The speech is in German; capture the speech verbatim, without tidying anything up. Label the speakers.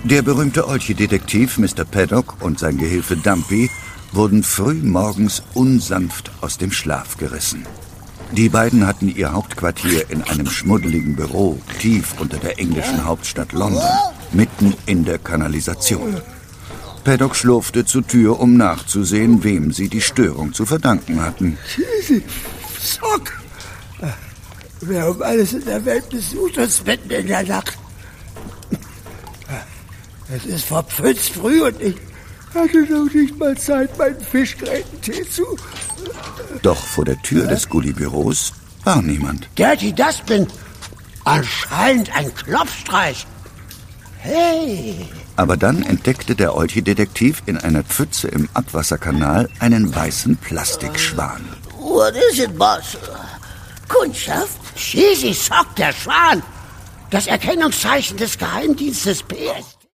Speaker 1: Der berühmte Olche-Detektiv Mister Paddock und sein Gehilfe Dumpy wurden früh morgens unsanft aus dem Schlaf gerissen. Die beiden hatten ihr Hauptquartier in einem schmuddeligen Büro tief unter der englischen Hauptstadt London, mitten in der Kanalisation. Paddock schlurfte zur Tür, um nachzusehen, wem sie die Störung zu verdanken hatten.
Speaker 2: Sock! Wer um alles in der Welt besucht uns mitten in der Nacht? Es ist verpfützt früh und ich hatte noch nicht mal Zeit, meinen Fischgrätentee zu...
Speaker 1: Doch vor der Tür des Gullibüros war niemand.
Speaker 2: Gertie, das bin anscheinend ein Klopfstreich. Hey!
Speaker 1: Aber dann entdeckte der Olche-Detektiv in einer Pfütze im Abwasserkanal einen weißen Plastikschwan.
Speaker 2: What is it, boss? Kundschaft? Cheesy Sock, der Schwan. Das Erkennungszeichen des Geheimdienstes P S.